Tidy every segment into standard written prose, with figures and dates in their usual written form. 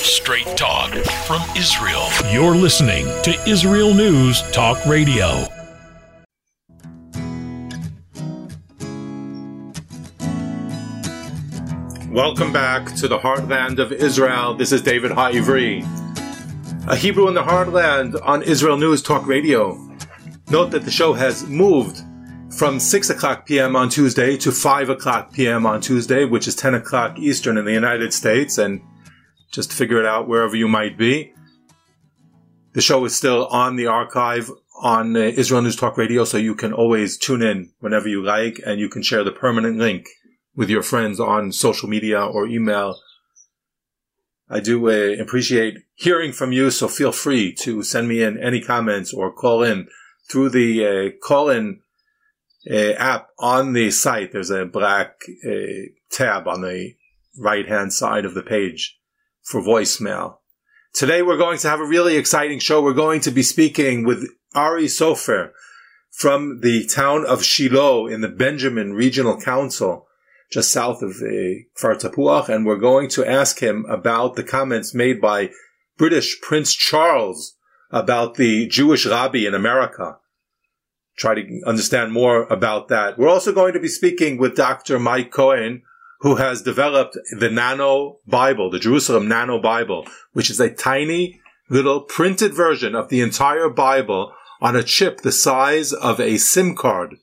Straight talk from Israel. You're listening to Israel News Talk Radio. Welcome back to the Heartland of Israel. This is David Ha'ivri, a Hebrew in the Heartland on Israel News Talk Radio. Note that the show has moved from 6 o'clock p.m. on Tuesday to 5 o'clock p.m. on Tuesday, which is 10 o'clock Eastern in the United States, and just figure it out wherever you might be. The show is still on the archive on Israel News Talk Radio, so you can always tune in whenever you like, and you can share the permanent link with your friends on social media or email. I do appreciate hearing from you, so feel free to send me in any comments or call in through the call-in app on the site. There's a black tab on the right-hand side of the page for voicemail. Today we're going to have a really exciting show. We're going to be speaking with Ari Sofer from the town of Shiloh in the Benjamin Regional Council, just south of Kfar Tapuach, and we're going to ask him about the comments made by British Prince Charles about the Jewish rabbi in America. Try to understand more about that. We're also going to be speaking with Dr. Mike Cohen, who has developed the Nano Bible, the Jerusalem Nano Bible, which is a tiny little printed version of the entire Bible on a chip the size of a SIM card.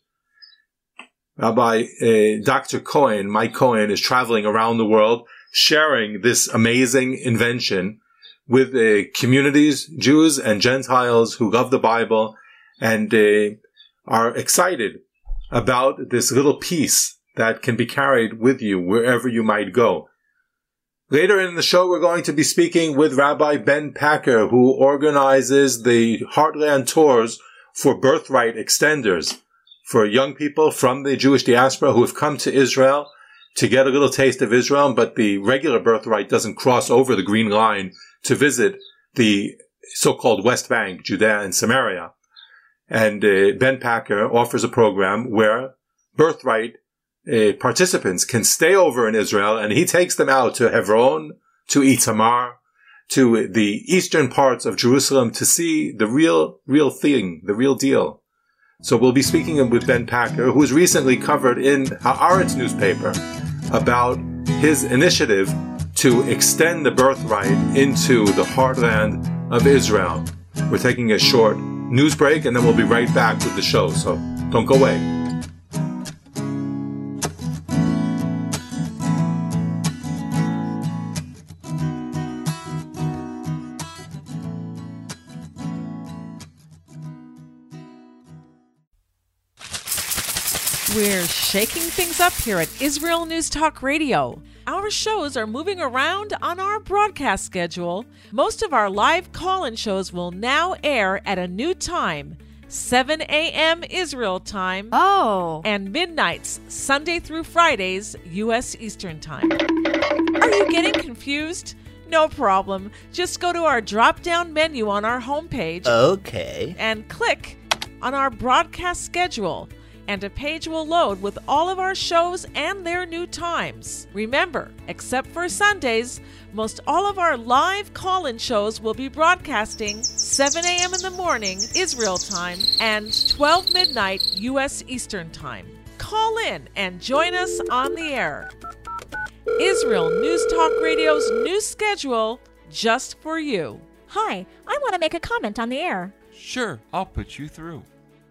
Rabbi Dr. Cohen, Mike Cohen, is traveling around the world sharing this amazing invention with communities, Jews and Gentiles who love the Bible and are excited about this little piece that can be carried with you wherever you might go. Later in the show, we're going to be speaking with Rabbi Ben Packer, who organizes the Heartland Tours for Birthright Extenders, for young people from the Jewish diaspora who have come to Israel to get a little taste of Israel, but the regular birthright doesn't cross over the green line to visit the so-called West Bank, Judea and Samaria. And Ben Packer offers a program where birthright participants can stay over in Israel, and he takes them out to Hebron, to Itamar, to the eastern parts of Jerusalem to see the real thing, the real deal. So we'll be speaking with Ben Packer, who was recently covered in Haaretz newspaper about his initiative to extend the birthright into the heartland of Israel. We're taking a short news break, and then we'll be right back with the show, so don't go away. We're shaking things up here at Israel News Talk Radio. Our shows are moving around on our broadcast schedule. Most of our live call-in shows will now air at a new time, 7 a.m. Israel time. And midnights, Sunday through Fridays, U.S. Eastern Time. Are you getting confused? No problem. Just go to our drop-down menu on our homepage. Okay. And click on our broadcast schedule, and a page will load with all of our shows and their new times. Remember, except for Sundays, most all of our live call-in shows will be broadcasting 7 a.m. in the morning, Israel time, and 12 midnight, U.S. Eastern time. Call in and join us on the air. Israel News Talk Radio's new schedule, just for you. Hi, I want to make a comment on the air. Sure, I'll put you through.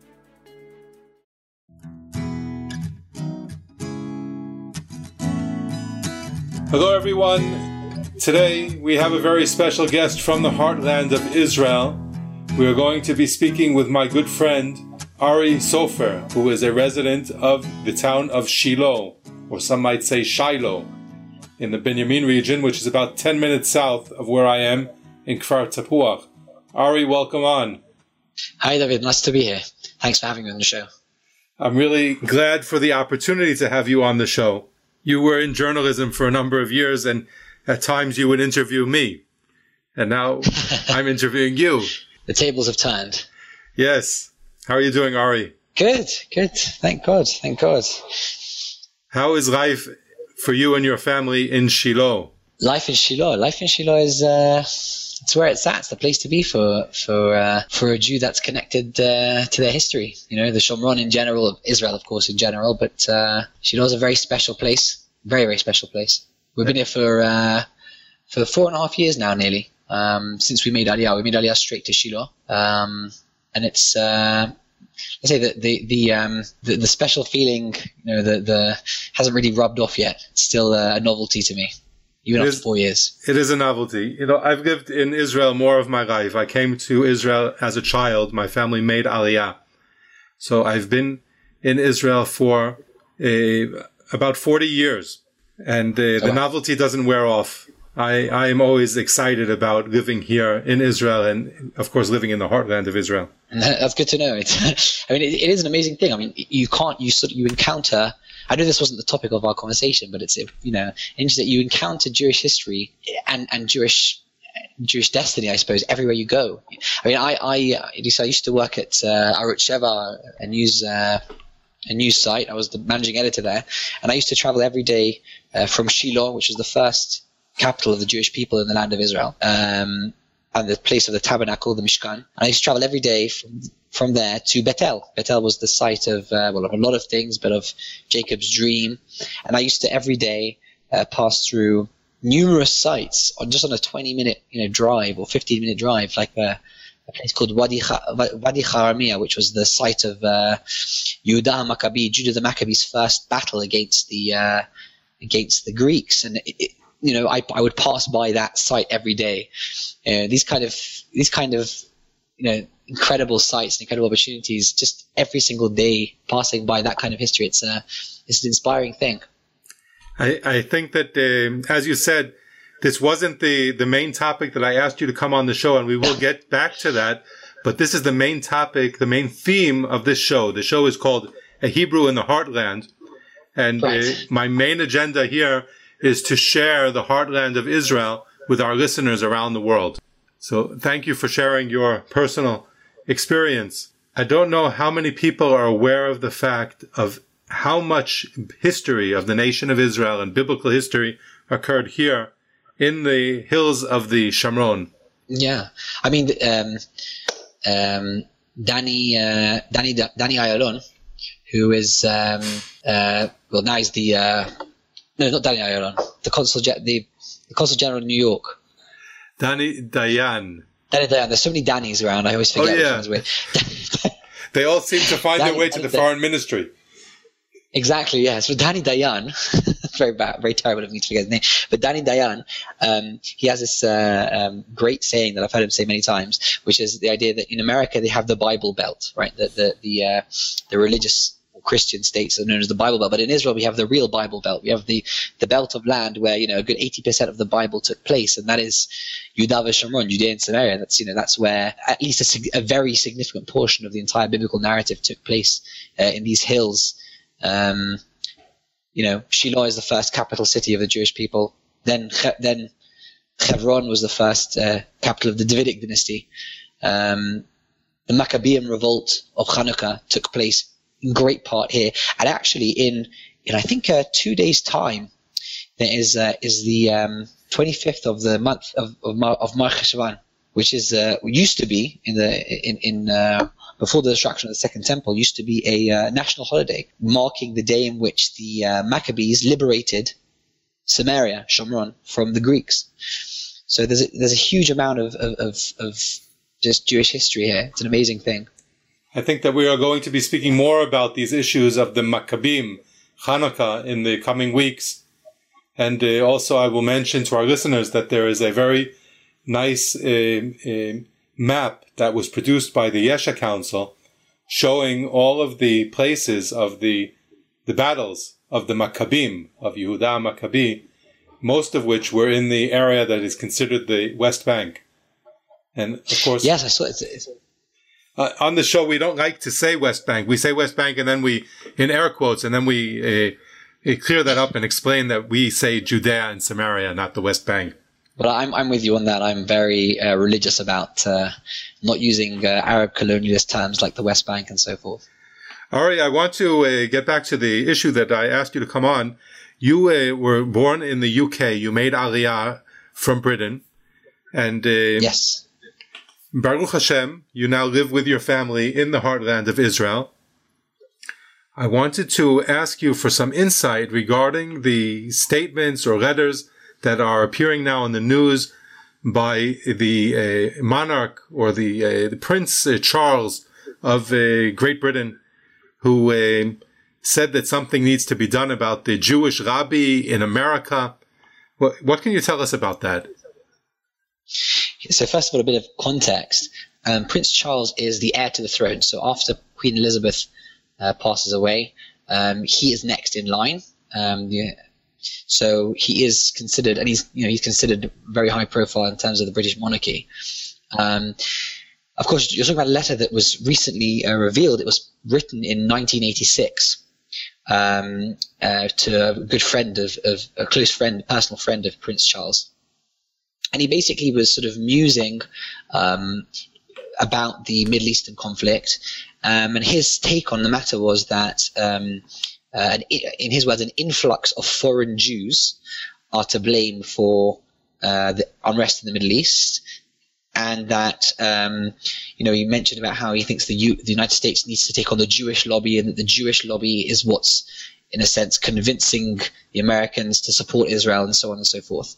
Hello everyone. Today we have a very special guest from the heartland of Israel. We are going to be speaking with my good friend Ari Sofer, who is a resident of the town of Shiloh, or some might say Shiloh, in the Benjamin region, which is about 10 minutes south of where I am in Kfar Tapuach. Ari, welcome on. Hi David, nice to be here. Thanks for having me on the show. I'm really glad for the opportunity to have you on the show. You were in journalism for a number of years, and at times you would interview me. And now I'm interviewing you. The tables have turned. Yes. How are you doing, Ari? Good. Thank God. How is life for you and your family in Shiloh? Life in Shiloh is it's where it's at. It's the place to be for a Jew that's connected to their history. You know, the Shomron in general, Israel, of course, in general, but Shiloh is a very special place, very, very special place. We've been here for 4.5 years now, nearly, since we made Aliyah. We made Aliyah straight to Shiloh, and it's let's say that the special feeling, you know, the hasn't really rubbed off yet. It's still a novelty to me. Even after 4 years. It is a novelty. You know, I've lived in Israel more of my life. I came to Israel as a child. My family made Aliyah. So I've been in Israel for about 40 years. And the novelty doesn't wear off. I am always excited about living here in Israel and, of course, living in the heartland of Israel. That's good to know. I mean, it is an amazing thing. I mean, you encounter... I know this wasn't the topic of our conversation, but it's, you know, interesting that you encounter Jewish history and Jewish destiny, I suppose, everywhere you go. I mean, I used to work at Arutz Sheva, a news site. I was the managing editor there, and I used to travel every day from Shiloh, which was the first capital of the Jewish people in the land of Israel, and the place of the tabernacle, the Mishkan. And I used to travel every day from there to Bethel. Bethel was the site of of a lot of things, but of Jacob's dream. And I used to every day pass through numerous sites just on a 20-minute drive or 15-minute drive, like a place called Wadi Haramia, which was the site of Yehuda Maccabi, Judah the Maccabee's first battle against the Greeks. And I would pass by that site every day. These kind of incredible sites, incredible opportunities, just every single day passing by that kind of history. It's an inspiring thing. I think that, as you said, this wasn't the main topic that I asked you to come on the show, and we will get back to that. But this is the main topic, the main theme of this show. The show is called A Hebrew in the Heartland. And my main agenda here is to share the heartland of Israel with our listeners around the world. So thank you for sharing your personal experience. I don't know how many people are aware of the fact of how much history of the nation of Israel and biblical history occurred here in the hills of the Shomron. Yeah. I mean, Danny Ayalon, who is, now he's the, no, not Danny Ayalon, the Consul General in New York. Danny Dayan. There's so many Dannys around. I always forget which one's which. They all seem to find their way to the foreign ministry. Exactly, yeah. So Danny Dayan, very bad, very terrible of me to forget his name. But Danny Dayan, he has this great saying that I've heard him say many times, which is the idea that in America they have the Bible Belt, right? The religious Christian states are known as the Bible Belt, but in Israel we have the real Bible Belt. We have the belt of land where a good 80% of the Bible took place, and that is Yehuda v'Shomron, Judea and Samaria. That's where at least a very significant portion of the entire biblical narrative took place in these hills. Shiloh is the first capital city of the Jewish people. Then Hebron was the first capital of the Davidic dynasty. The Maccabean revolt of Hanukkah took place in great part here, and actually in I think 2 days' time, there is the 25th of the month of Mar Cheshvan, which is used to be before the destruction of the Second Temple, used to be a national holiday, marking the day in which the Maccabees liberated Samaria, Shomron, from the Greeks. So there's a huge amount of just Jewish history here. It's an amazing thing. I think that we are going to be speaking more about these issues of the Maccabeem, Hanukkah, in the coming weeks. And also I will mention to our listeners that there is a very nice map that was produced by the Yesha Council showing all of the places of the battles of the Maccabeem, of Yehuda Maccabi, most of which were in the area that is considered the West Bank. And of course... Yes, I saw it. On the show, we don't like to say West Bank. We say West Bank and then we, in air quotes, and then we clear that up and explain that we say Judea and Samaria, not the West Bank. Well, I'm with you on that. I'm very religious about not using Arab colonialist terms like the West Bank and so forth. Ari, I want to get back to the issue that I asked you to come on. You were born in the UK. You made Aliyah from Britain. And Yes. Baruch Hashem, you now live with your family in the heartland of Israel. I wanted to ask you for some insight regarding the statements or letters that are appearing now in the news by the monarch or the Prince Charles of Great Britain, who said that something needs to be done about the Jewish rabbi in America. What can you tell us about that? So first of all, a bit of context. Prince Charles is the heir to the throne. So after Queen Elizabeth passes away, he is next in line. So he is considered, and he's considered very high profile in terms of the British monarchy. Of course, you're talking about a letter that was recently revealed. It was written in 1986 to a good friend of a close friend, personal friend of Prince Charles. And he basically was sort of musing about the Middle Eastern conflict. And his take on the matter was that, in his words, an influx of foreign Jews are to blame for the unrest in the Middle East. And that, he mentioned about how he thinks the United States needs to take on the Jewish lobby, and that the Jewish lobby is what's, in a sense, convincing the Americans to support Israel, and so on and so forth.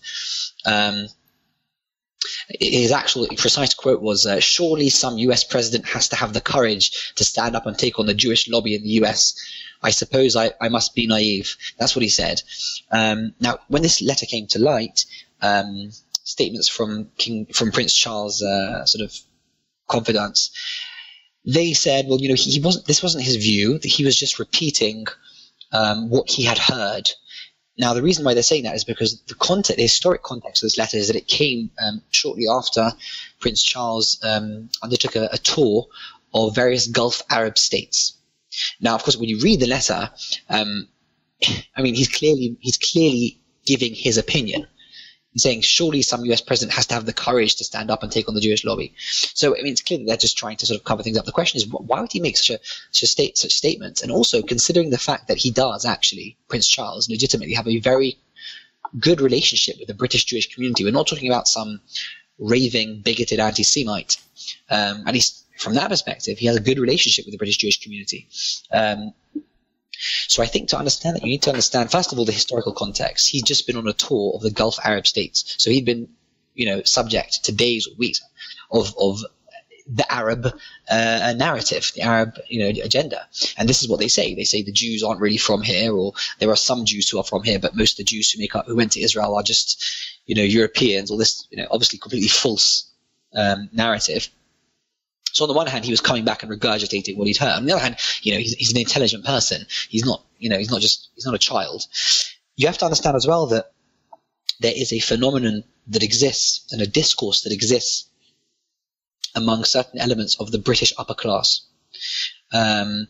His actual precise quote was, surely some US president has to have the courage to stand up and take on the Jewish lobby in the US. I suppose I must be naive. That's what he said. Now, when this letter came to light, statements from Prince Charles' sort of confidants, they said, well, this wasn't his view, that he was just repeating what he had heard. Now, the reason why they're saying that is because the historic context of this letter is that it came shortly after Prince Charles undertook a tour of various Gulf Arab states. Now, of course, when you read the letter, he's clearly giving his opinion. He's saying, surely some US president has to have the courage to stand up and take on the Jewish lobby. So, it's clear that they're just trying to sort of cover things up. The question is, why would he make such statements? And also, considering the fact that he does actually, Prince Charles, legitimately have a very good relationship with the British Jewish community. We're not talking about some raving, bigoted anti-Semite. At least from that perspective, he has a good relationship with the British Jewish community. So I think to understand that, you need to understand, first of all, the historical context. He's just been on a tour of the Gulf Arab states. So he'd been, subject to days or weeks of the Arab narrative, the Arab, agenda. And this is what they say. They say the Jews aren't really from here, or there are some Jews who are from here, but most of the Jews who went to Israel are just, Europeans, or this, obviously completely false narrative. So on the one hand, he was coming back and regurgitating what he'd heard. On the other hand, he's an intelligent person. He's not a child. You have to understand as well that there is a phenomenon that exists and a discourse that exists among certain elements of the British upper class. We're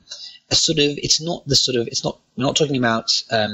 not talking about,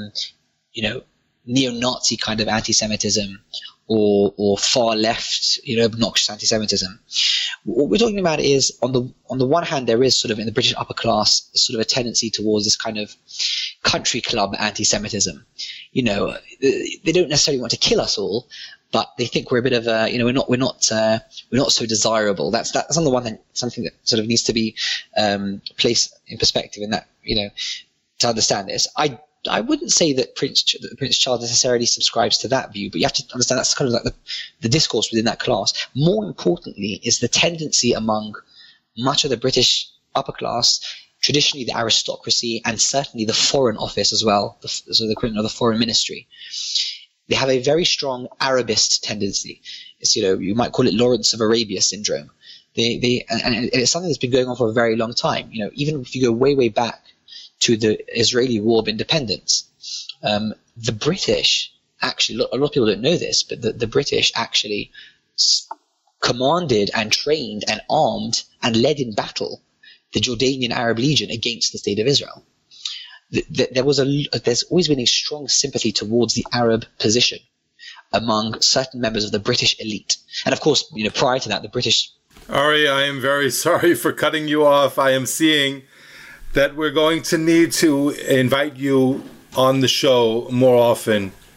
neo-Nazi kind of anti-Semitism or far left, obnoxious anti-Semitism. What we're talking about is, on the one hand, there is sort of in the British upper class sort of a tendency towards this kind of country club anti-Semitism. They don't necessarily want to kill us all, but they think we're a bit of a, we're not so desirable. That's on the one hand something that sort of needs to be placed in perspective, in that, to understand this. I wouldn't say that Prince Charles necessarily subscribes to that view, but you have to understand that's kind of like the discourse within that class. More importantly is the tendency among much of the British upper class, traditionally the aristocracy, and certainly the Foreign Office as well, the equivalent of the Foreign Ministry. They have a very strong Arabist tendency. It's, you might call it Lawrence of Arabia syndrome. And it's something that's been going on for a very long time. Even if you go way, way back to the Israeli War of Independence, the British actually, a lot of people don't know this, but the British actually commanded and trained and armed and led in battle the Jordanian Arab Legion against the State of Israel. There's always been a strong sympathy towards the Arab position among certain members of the British elite. And of course, prior to that, the British... Ari, I am very sorry for cutting you off. I am seeing that we're going to need to invite you on the show more often.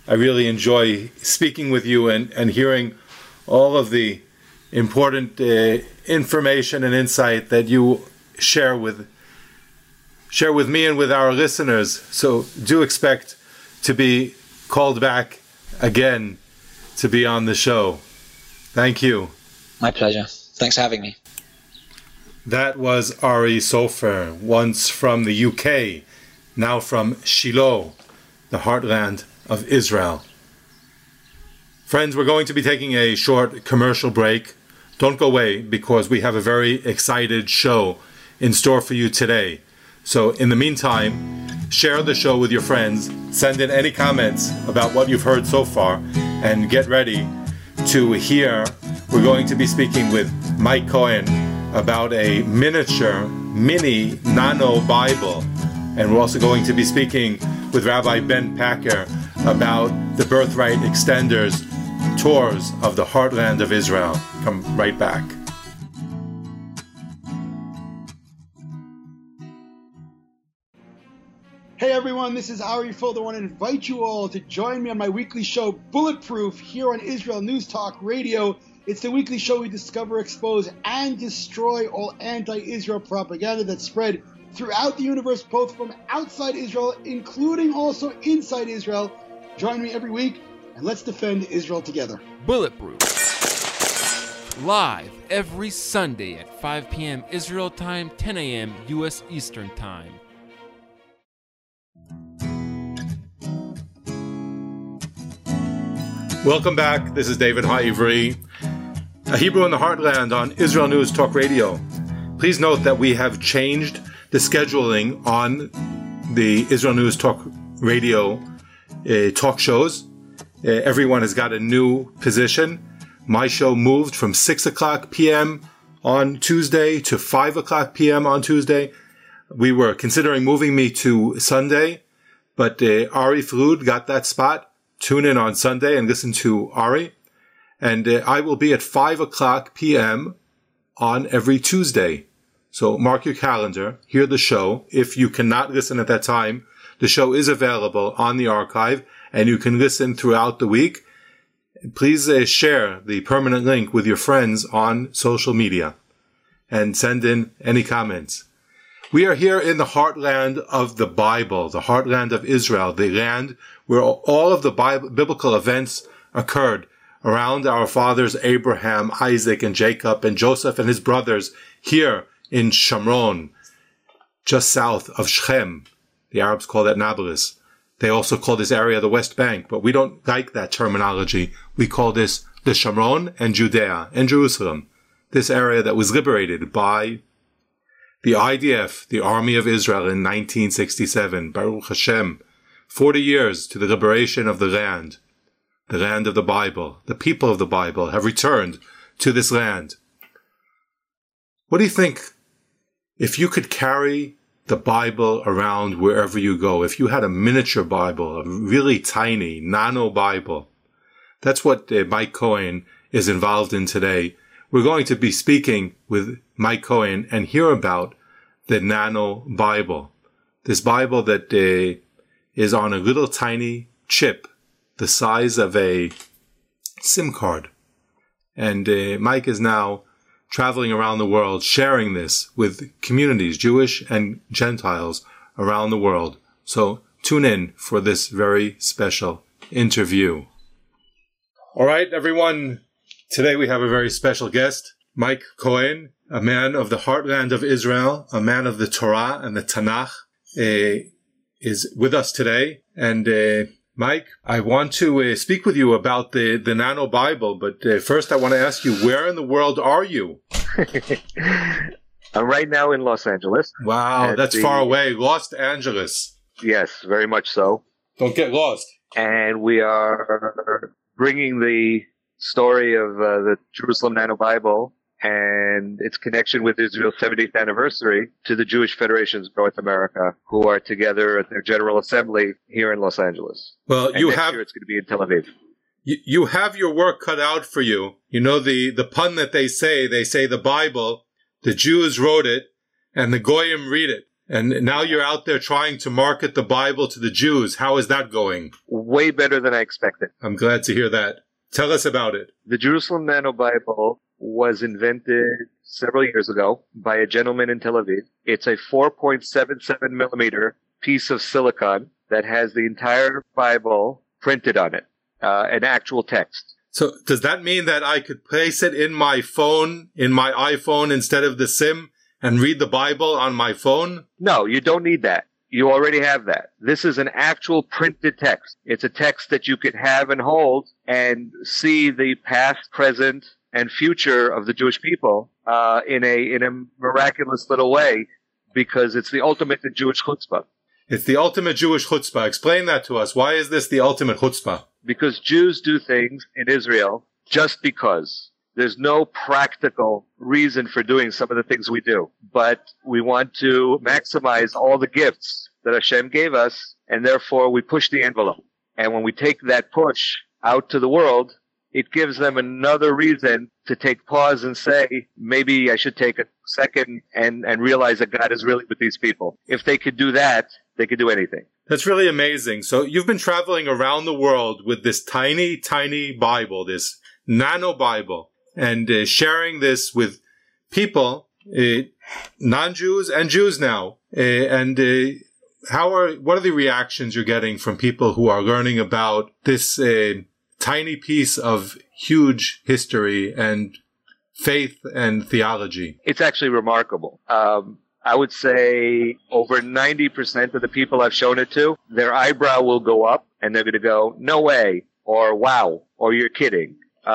I really enjoy speaking with you and hearing all of the important information and insight that you share with me and with our listeners. So do expect to be called back again to be on the show. Thank you. My pleasure. Thanks for having me. That was Ari Sofer, once from the UK, now from Shiloh, the heartland of Israel. Friends, we're going to be taking a short commercial break. Don't go away, because we have a very excited show in store for you today. So in the meantime, share the show with your friends, send in any comments about what you've heard so far, and get ready to hear. We're going to be speaking with Mike Cohen about a mini nano Bible. And we're also going to be speaking with Rabbi Ben Packer about the Birthright Extenders tours of the heartland of Israel. Come right back. Hey everyone, this is Ari Folder. I want to invite you all to join me on my weekly show, Bulletproof, here on Israel News Talk Radio. It's the weekly show we discover, expose, and destroy all anti-Israel propaganda that's spread throughout the universe, both from outside Israel, including also inside Israel. Join me every week, and let's defend Israel together. Bulletproof. Live every Sunday at 5 p.m. Israel time, 10 a.m. U.S. Eastern Time. Welcome back. This is David Ha'ivri, a Hebrew in the Heartland on Israel News Talk Radio. Please note that we have changed the scheduling on the Israel News Talk Radio talk shows. Everyone has got a new position. My show moved from 6 o'clock p.m. on Tuesday to 5 o'clock p.m. on Tuesday. We were considering moving me to Sunday, but Ari Frud got that spot. Tune in on Sunday and listen to Ari. And I will be at 5 o'clock p.m. on every Tuesday. So mark your calendar, hear the show. If you cannot listen at that time, the show is available on the archive, and you can listen throughout the week. Please share the permanent link with your friends on social media and send in any comments. We are here in the heartland of the Bible, the heartland of Israel, the land where all of the biblical events occurred around our fathers Abraham, Isaac, and Jacob, and Joseph and his brothers here in Shomron, just south of Shechem. The Arabs call that Nablus. They also call this area the West Bank, but we don't like that terminology. We call this the Shomron and Judea and Jerusalem, this area that was liberated by the IDF, the Army of Israel, in 1967. Baruch Hashem, 40 years to the liberation of the land of the Bible. The people of the Bible have returned to this land. What do you think if you could carry the Bible around wherever you go? If you had a miniature Bible, a really tiny nano Bible? That's what Mike Cohen is involved in today. We're going to be speaking with Mike Cohen and hear about the Nano Bible. This Bible that is on a little tiny chip the size of a SIM card. And Mike is now traveling around the world sharing this with communities, Jewish and Gentiles, around the world. So tune in for this very special interview. All right, everyone. Today we have a very special guest, Mike Cohen, a man of the heartland of Israel, a man of the Torah and the Tanakh, is with us today. And Mike, I want to speak with you about the Nano Bible, but first I want to ask you, where in the world are you? I'm right now in Los Angeles. Wow, that's far away. Los Angeles. Yes, very much so. Don't get lost. And we are bringing the story of the Jerusalem Nano Bible and its connection with Israel's 70th anniversary to the Jewish Federations of North America, who are together at their General Assembly here in Los Angeles. Well, and next year it's going to be in Tel Aviv. You have your work cut out for you. You know the pun that they say the Bible, the Jews wrote it, and the Goyim read it. And now you're out there trying to market the Bible to the Jews. How is that going? Way better than I expected. I'm glad to hear that. Tell us about it. The Jerusalem Nano Bible was invented several years ago by a gentleman in Tel Aviv. It's a 4.77 millimeter piece of silicon that has the entire Bible printed on it, an actual text. So does that mean that I could place it in my phone, in my iPhone, instead of the SIM, and read the Bible on my phone? No, you don't need that. You already have that. This is an actual printed text. It's a text that you could have and hold and see the past, present, and future of the Jewish people in a miraculous little way, because it's the ultimate in Jewish chutzpah. It's the ultimate Jewish chutzpah. Explain that to us. Why is this the ultimate chutzpah? Because Jews do things in Israel just because. There's no practical reason for doing some of the things we do. But we want to maximize all the gifts that Hashem gave us, and therefore we push the envelope. And when we take that push out to the world, it gives them another reason to take pause and say, maybe I should take a second and realize that God is really with these people. If they could do that, they could do anything. That's really amazing. So you've been traveling around the world with this tiny, tiny Bible, this nano Bible, and sharing this with people, non-Jews and Jews now. What are the reactions you're getting from people who are learning about this tiny piece of huge history and faith and theology? It's actually remarkable. I would say over 90% of the people I've shown it to, their eyebrow will go up and they're going to go, no way, or wow, or you're kidding.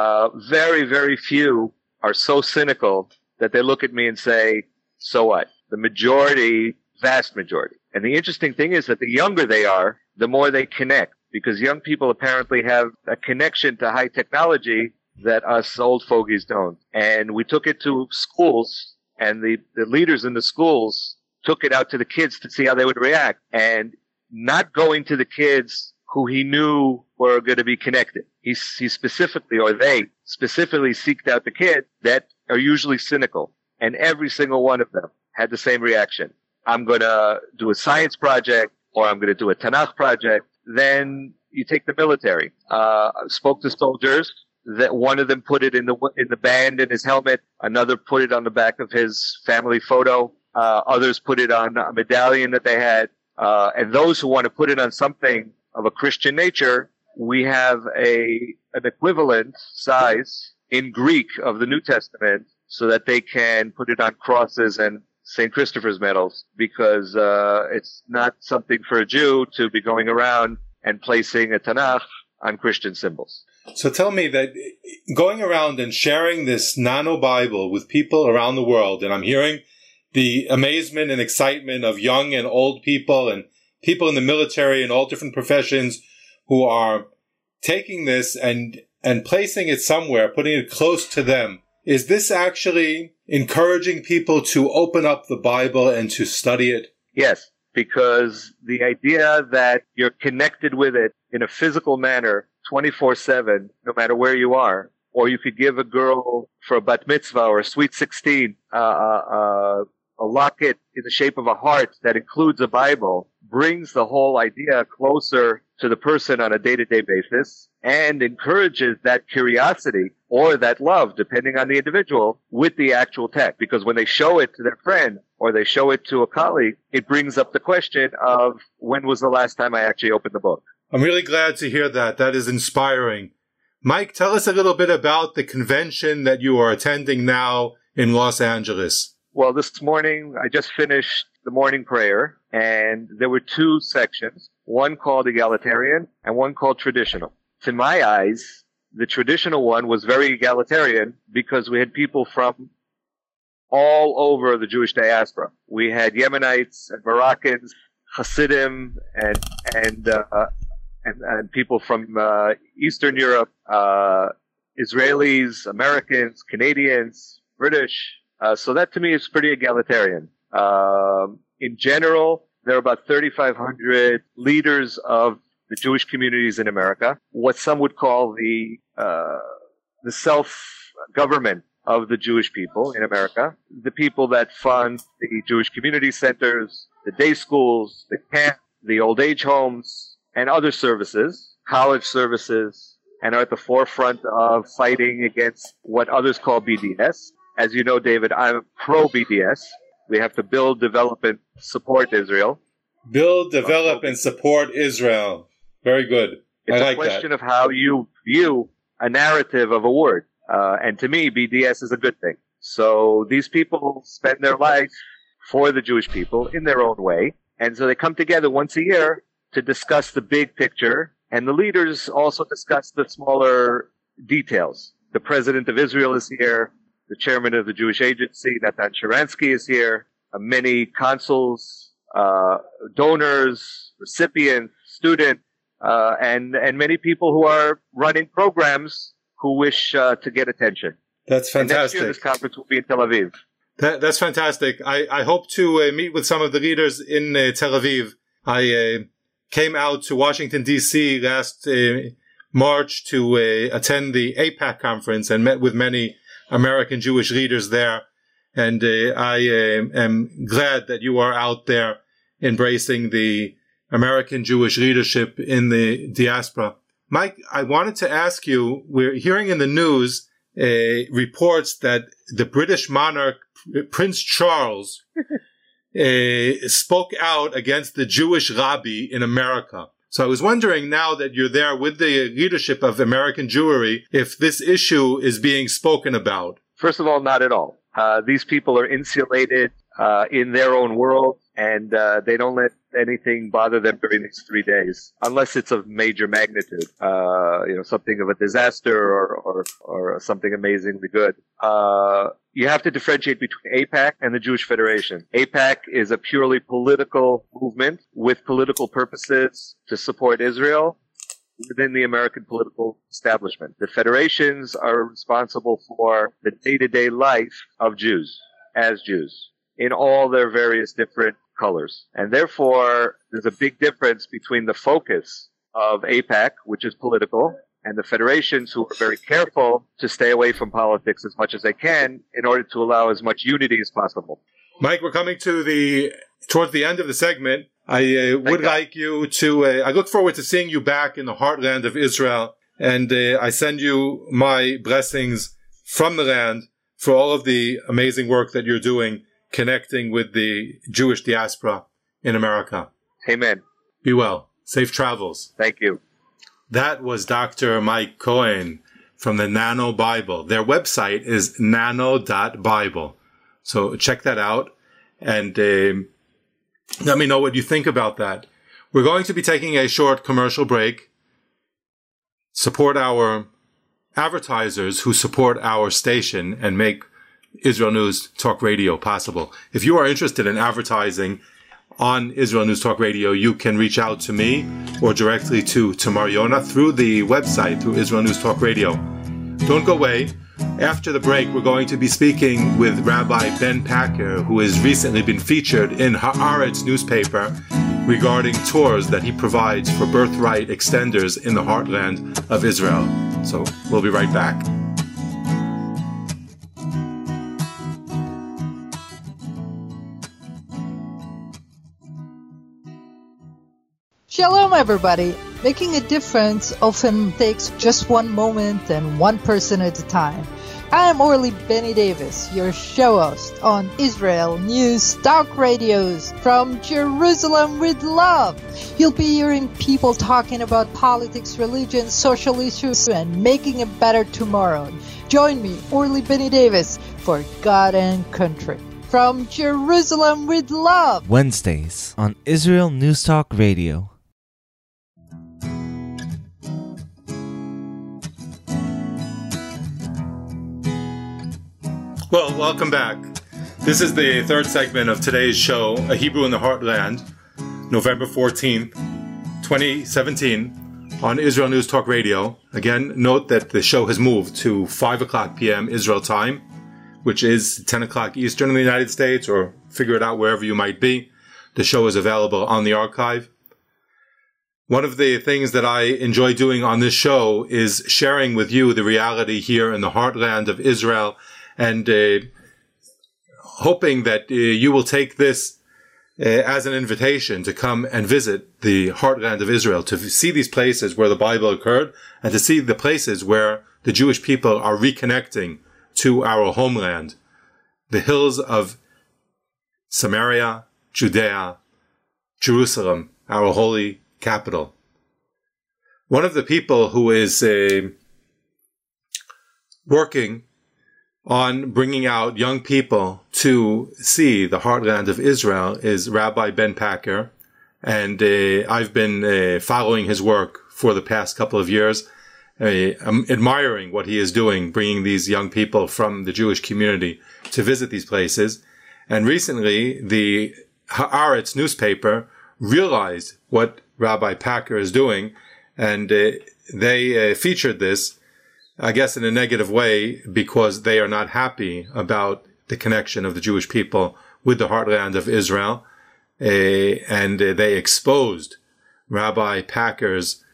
Very, very few are so cynical that they look at me and say, so what? The majority, vast majority. And the interesting thing is that the younger they are, the more they connect, because young people apparently have a connection to high technology that us old fogies don't. And we took it to schools, and the leaders in the schools took it out to the kids to see how they would react. And not going to the kids who he knew were going to be connected. He specifically, or they specifically seeked out the kids that are usually cynical. And every single one of them had the same reaction. I'm going to do a science project, or I'm going to do a Tanakh project. Then you take the military. I spoke to soldiers that one of them put it in the band in his helmet. Another put it on the back of his family photo. Others put it on a medallion that they had. And those who want to put it on something of a Christian nature, we have an equivalent size in Greek of the New Testament so that they can put it on crosses and St. Christopher's medals, because it's not something for a Jew to be going around and placing a Tanakh on Christian symbols. So tell me that going around and sharing this nano Bible with people around the world, and I'm hearing the amazement and excitement of young and old people and people in the military and all different professions who are taking this and placing it somewhere, putting it close to them. Is this actually encouraging people to open up the Bible and to study it? Yes, because the idea that you're connected with it in a physical manner 24/7, no matter where you are, or you could give a girl for a bat mitzvah or a sweet 16 a locket in the shape of a heart that includes a Bible, brings the whole idea closer to the person on a day-to-day basis and encourages that curiosity or that love, depending on the individual, with the actual text. Because when they show it to their friend or they show it to a colleague, it brings up the question of, when was the last time I actually opened the book? I'm really glad to hear that. That is inspiring. Mike, tell us a little bit about the convention that you are attending now in Los Angeles. Well, this morning, I just finished the morning prayer, and there were two sections, one called egalitarian and one called traditional. To my eyes, the traditional one was very egalitarian because we had people from all over the Jewish diaspora. We had Yemenites and Moroccans, Hasidim, and people from Eastern Europe, Israelis, Americans, Canadians, British. So that to me is pretty egalitarian. In general, there are about 3,500 leaders of the Jewish communities in America, what some would call the self-government of the Jewish people in America, the people that fund the Jewish community centers, the day schools, the camp, the old age homes, and other services, college services, and are at the forefront of fighting against what others call BDS. As you know, David, I'm pro-BDS. We have to build, develop, and support Israel. Build, develop, and support Israel. Very good. It's I like a question that. of how you view a narrative of a word. And to me, BDS is a good thing. So these people spend their life for the Jewish people in their own way. And so they come together once a year to discuss the big picture. And the leaders also discuss the smaller details. The president of Israel is here. The chairman of the Jewish Agency, Natan Sharansky, is here. Many consuls, donors, recipients, students, and many people who are running programs who wish to get attention. That's fantastic. And next year, this conference will be in Tel Aviv. That's fantastic. I hope to meet with some of the leaders in Tel Aviv. I came out to Washington, D.C. last March to attend the AIPAC conference and met with many American Jewish leaders there. And I am glad that you are out there embracing the American Jewish leadership in the diaspora. Mike, I wanted to ask you, we're hearing in the news reports that the British monarch, Prince Charles, spoke out against the Jewish lobby in America. So I was wondering, now that you're there with the leadership of American Jewry, if this issue is being spoken about. First of all, not at all. These people are insulated in their own world, and they don't let anything bother them during these 3 days, unless it's of major magnitude, something of a disaster or something amazingly good. You have to differentiate between AIPAC and the Jewish Federation. AIPAC is a purely political movement with political purposes to support Israel within the American political establishment. The federations are responsible for the day-to-day life of Jews, as Jews, in all their various different colors. And therefore, there's a big difference between the focus of AIPAC, which is political, and the federations, who are very careful to stay away from politics as much as they can in order to allow as much unity as possible. Mike, we're coming to towards the end of the segment. I would like you to, I look forward to seeing you back in the heartland of Israel. And I send you my blessings from the land for all of the amazing work that you're doing, connecting with the Jewish diaspora in America. Amen. Be well. Safe travels. Thank you. That was Dr. Mike Cohen from the Nano Bible. Their website is nano.bible. So check that out and let me know what you think about that. We're going to be taking a short commercial break. Support our advertisers who support our station and make Israel News Talk Radio possible. If you are interested in advertising on Israel News Talk Radio, you can reach out to me or directly to Tamar Yona through the website, through Israel News Talk Radio. Don't go away. After the break, we're going to be speaking with Rabbi Ben Packer, who has recently been featured in Haaretz newspaper regarding tours that he provides for birthright extenders in the heartland of Israel. So we'll be right back. Shalom, everybody. Making a difference often takes just one moment and one person at a time. I am Orly Benny Davis, your show host on Israel News Talk Radios from Jerusalem with love. You'll be hearing people talking about politics, religion, social issues, and making a better tomorrow. Join me, Orly Benny Davis, for God and Country. From Jerusalem with love. Wednesdays on Israel News Talk Radio. Well, welcome back. This is the third segment of today's show, A Hebrew in the Heartland, November 14th, 2017, on Israel News Talk Radio. Again, note that the show has moved to 5 o'clock p.m. Israel time, which is 10 o'clock Eastern in the United States, or figure it out wherever you might be. The show is available on the archive. One of the things that I enjoy doing on this show is sharing with you the reality here in the heartland of Israel, and hoping that you will take this as an invitation to come and visit the heartland of Israel, to see these places where the Bible occurred, and to see the places where the Jewish people are reconnecting to our homeland, the hills of Samaria, Judea, Jerusalem, our holy capital. One of the people who is working on bringing out young people to see the heartland of Israel is Rabbi Ben Packer, and I've been following his work for the past couple of years. I'm admiring what he is doing, bringing these young people from the Jewish community to visit these places. And recently, the Haaretz newspaper realized what Rabbi Packer is doing, and they featured this, I guess, in a negative way, because they are not happy about the connection of the Jewish people with the heartland of Israel. And they exposed Rabbi Packer's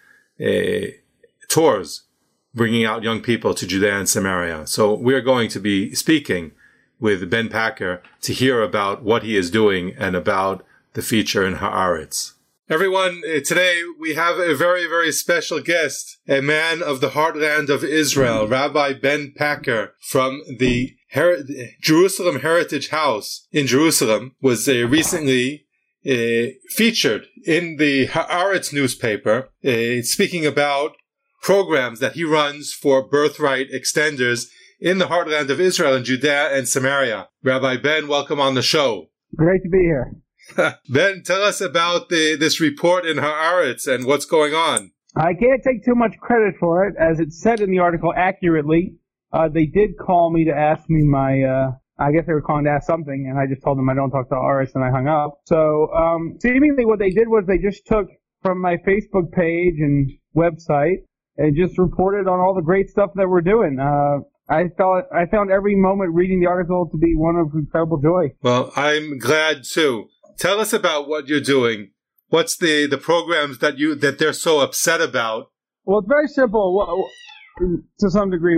tours, bringing out young people to Judea and Samaria. So we're going to be speaking with Ben Packer to hear about what he is doing and about the feature in Haaretz. Everyone, today we have a very, very special guest, a man of the heartland of Israel, Rabbi Ben Packer from the Jerusalem Heritage House in Jerusalem, was recently featured in the Haaretz newspaper, speaking about programs that he runs for birthright extenders in the heartland of Israel in Judea and Samaria. Rabbi Ben, welcome on the show. Great to be here. Ben, tell us about this report in Haaretz and what's going on. I can't take too much credit for it, as it's said in the article accurately. They did call me to ask me I guess they were calling to ask something, and I just told them I don't talk to Haaretz, and I hung up. So, seemingly what they did was they just took from my Facebook page and website and just reported on all the great stuff that we're doing. I found every moment reading the article to be one of incredible joy. Well, I'm glad too. Tell us about what you're doing. What's the programs that they're so upset about? Well, it's very simple. To some degree,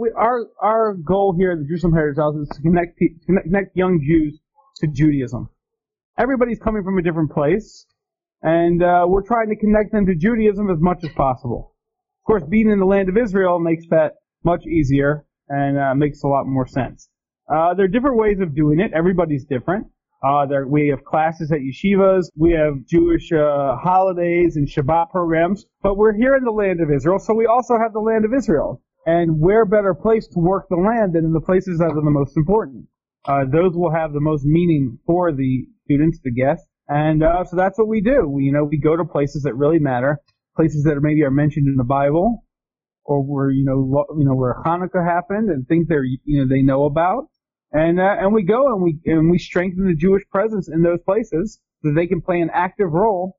our goal here at the Jerusalem Heritage House is to connect young Jews to Judaism. Everybody's coming from a different place, and we're trying to connect them to Judaism as much as possible. Of course, being in the land of Israel makes that much easier and makes a lot more sense. There are different ways of doing it. Everybody's different. We have classes at yeshivas, we have Jewish holidays and Shabbat programs, but we're here in the land of Israel, so we also have the land of Israel. And where better place to work the land than in the places that are the most important? Those will have the most meaning for the students, the guests, and so that's what we do. We go to places that really matter, places that maybe are mentioned in the Bible, or where where Hanukkah happened and things they know about. And we go and we strengthen the Jewish presence in those places so that they can play an active role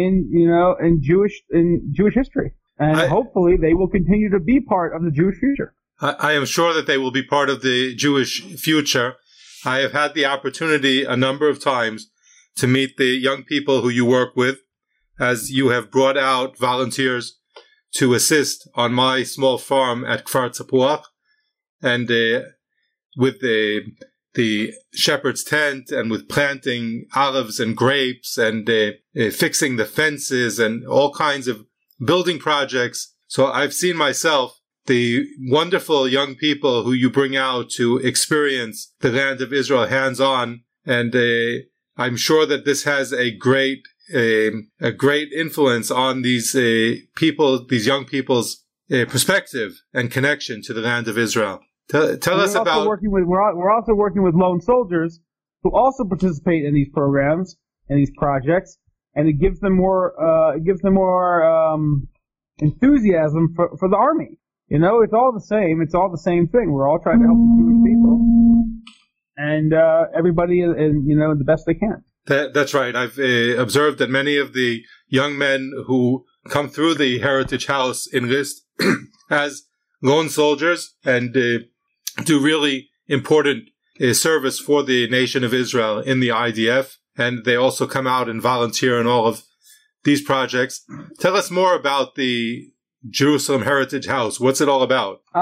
in Jewish history. And hopefully they will continue to be part of the Jewish future. I am sure that they will be part of the Jewish future. I have had the opportunity a number of times to meet the young people who you work with, as you have brought out volunteers to assist on my small farm at Kfar Tzapuach, and with the shepherd's tent, and with planting olives and grapes, and fixing the fences and all kinds of building projects. So I've seen myself the wonderful young people who you bring out to experience the land of Israel hands-on, and I'm sure that this has a great influence on these young people's perspective and connection to the land of Israel. Tell us about. We're also working with lone soldiers who also participate in these programs and these projects, and it gives them more enthusiasm for the army. It's all the same. It's all the same thing. We're all trying to help the Jewish people, and everybody the best they can. That's right. I've observed that many of the young men who come through the Heritage House enlist as lone soldiers and do really important service for the nation of Israel in the IDF, and they also come out and volunteer in all of these projects. Tell us more about the Jerusalem Heritage House. What's it all about?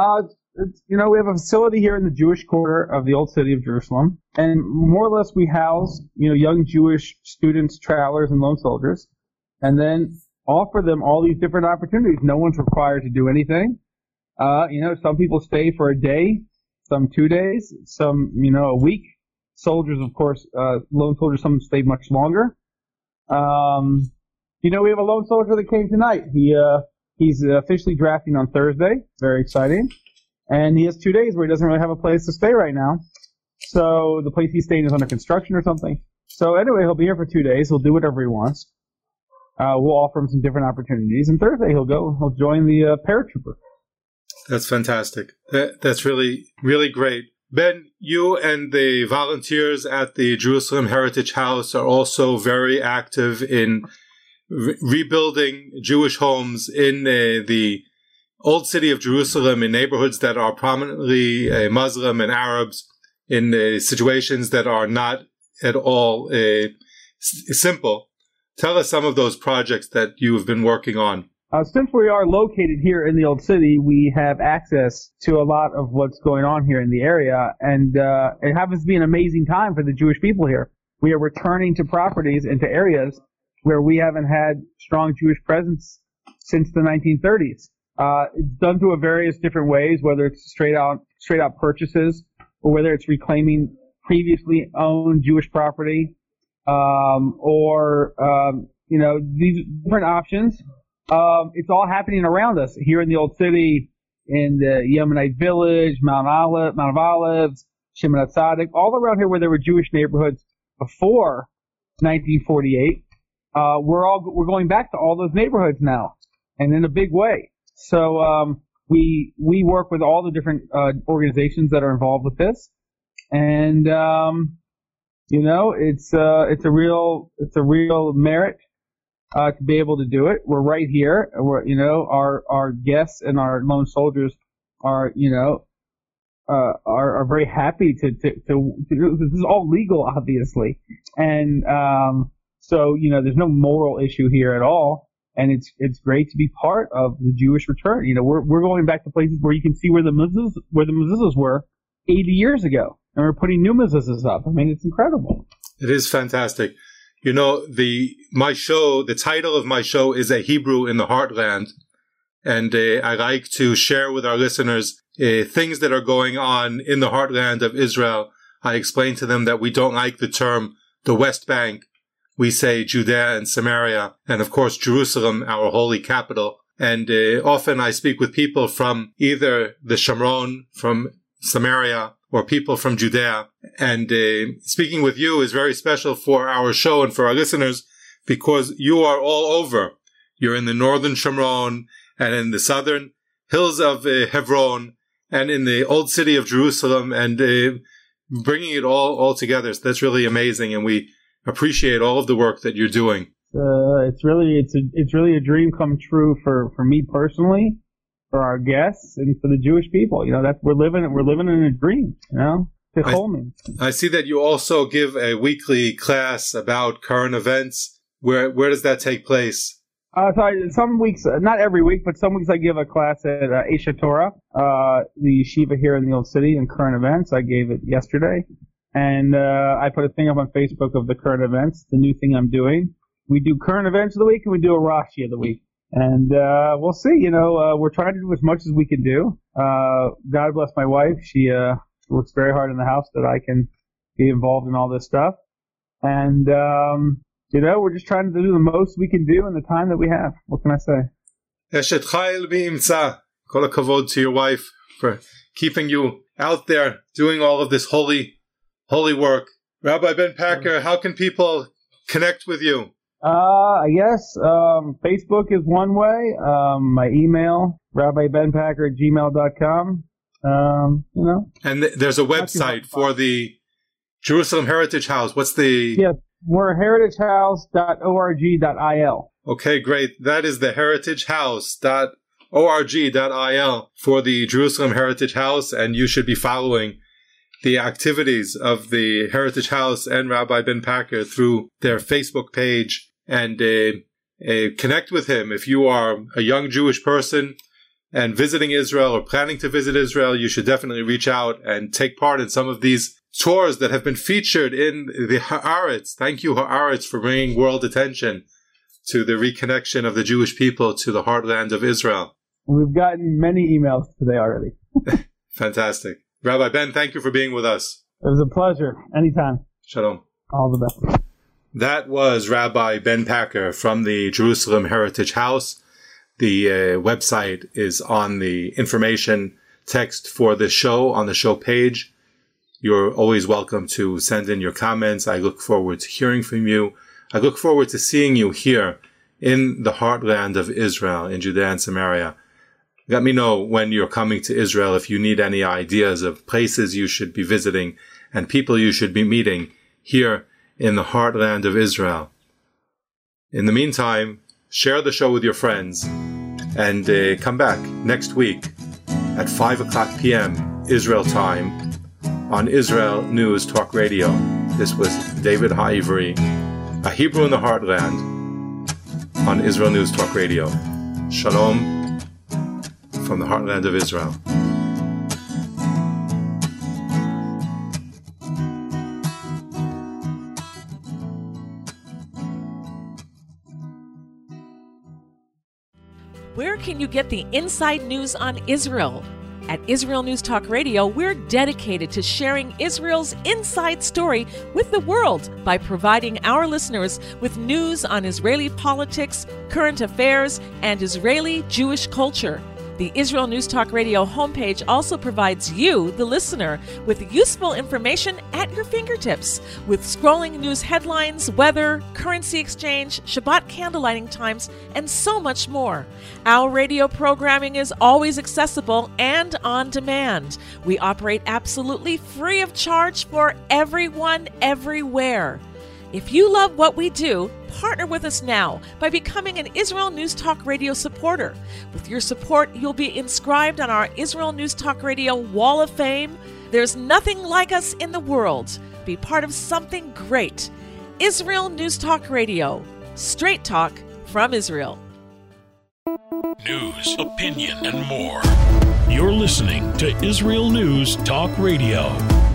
we have a facility here in the Jewish quarter of the old city of Jerusalem, and more or less we house, young Jewish students, travelers, and lone soldiers, and then offer them all these different opportunities. No one's required to do anything. Some people stay for a day, some 2 days, some, a week. Soldiers, of course, lone soldiers, some stay much longer. We have a lone soldier that came tonight. He's officially drafting on Thursday. Very exciting. And he has 2 days where he doesn't really have a place to stay right now. So the place he's staying is under construction or something. So anyway, he'll be here for 2 days. He'll do whatever he wants. We'll offer him some different opportunities. And Thursday he'll join the paratrooper. That's fantastic. That's really, really great. Ben, you and the volunteers at the Jerusalem Heritage House are also very active in rebuilding Jewish homes in the old city of Jerusalem, in neighborhoods that are prominently Muslim and Arabs, in situations that are not at all simple. Tell us some of those projects that you have been working on. Since we are located here in the Old City, we have access to a lot of what's going on here in the area, and it happens to be an amazing time for the Jewish people here. We are returning to properties and to areas where we haven't had strong Jewish presence since the 1930s. It's done through various different ways, whether it's straight out purchases, or whether it's reclaiming previously owned Jewish property, these different options. It's all happening around us here in the Old City, in the Yemenite Village, Mount of Olives, Shimon HaTzadik, all around here where there were Jewish neighborhoods before 1948. We're going back to all those neighborhoods now, and in a big way. So we work with all the different organizations that are involved with this, and it's a real merit to be able to do it. We're right here. Our guests and our lone soldiers are very happy to this is all legal, obviously, and so there's no moral issue here at all, and it's great to be part of the Jewish return. We're going back to places where you can see where the mezuzahs were 80 years ago, and we're putting new mezuzahs up. I mean, it's incredible. It is fantastic. The title of my show is A Hebrew in the Heartland, and I like to share with our listeners things that are going on in the heartland of Israel. I explain to them that we don't like the term the West Bank. We say Judea and Samaria, and of course Jerusalem, our holy capital. And often I speak with people from either the Shomron, from Samaria, or people from Judea. And speaking with you is very special for our show and for our listeners, because you are all over. You're in the northern Shomron, and in the southern hills of Hebron, and in the old city of Jerusalem, and bringing it all together. So that's really amazing, and we appreciate all of the work that you're doing. It's really a dream come true for me personally, for our guests, and for the Jewish people. That we're living in a dream. I see that you also give a weekly class about current events. Where does that take place? Some weeks, not every week, but some weeks I give a class at Esha Torah, the yeshiva here in the Old City, in current events. I gave it yesterday, and I put a thing up on Facebook of the current events, the new thing I'm doing. We do current events of the week, and we do a Rashi of the week. And we'll see. We're trying to do as much as we can do. God bless my wife. She works very hard in the house that I can be involved in all this stuff. And we're just trying to do the most we can do in the time that we have. What can I say? Eshet Chayil B'imtza. Kol hakavod to your wife for keeping you out there doing all of this holy work. Rabbi Ben Packer, how can people connect with you? Yes, Facebook is one way. My email, rabbibenpacker@gmail.com. And there's a website for the Jerusalem Heritage House. What's the... Yes, we're heritagehouse.org.il. Okay, great. That is the heritagehouse.org.il for the Jerusalem Heritage House, and you should be following the activities of the Heritage House and Rabbi Ben Packer through their Facebook page, and connect with him. If you are a young Jewish person and visiting Israel or planning to visit Israel, you should definitely reach out and take part in some of these tours that have been featured in the Haaretz. Thank you, Haaretz, for bringing world attention to the reconnection of the Jewish people to the heartland of Israel. We've gotten many emails today already. Fantastic. Rabbi Ben, thank you for being with us. It was a pleasure. Anytime. Shalom. All the best. That was Rabbi Ben Packer from the Jerusalem Heritage House. The website is on the information text for the show on the show page. You're always welcome to send in your comments. I look forward to hearing from you. I look forward to seeing you here in the heartland of Israel, in Judea and Samaria. Let me know when you're coming to Israel if you need any ideas of places you should be visiting and people you should be meeting here in the heartland of Israel. In the meantime, share the show with your friends and come back next week at 5 o'clock p.m. Israel time on Israel News Talk Radio. This was David Ha'ivri, a Hebrew in the heartland on Israel News Talk Radio. Shalom from the heartland of Israel. Where can you get the inside news on Israel? At Israel News Talk Radio, we're dedicated to sharing Israel's inside story with the world by providing our listeners with news on Israeli politics, current affairs, and Israeli Jewish culture. The Israel News Talk Radio homepage also provides you, the listener, with useful information at your fingertips, with scrolling news headlines, weather, currency exchange, Shabbat candlelighting times, and so much more. Our radio programming is always accessible and on demand. We operate absolutely free of charge for everyone, everywhere. If you love what we do, partner with us now by becoming an Israel News Talk Radio supporter. With your support, you'll be inscribed on our Israel News Talk Radio Wall of Fame. There's nothing like us in the world. Be part of something great. Israel News Talk Radio. Straight talk from Israel. News, opinion, and more. You're listening to Israel News Talk Radio.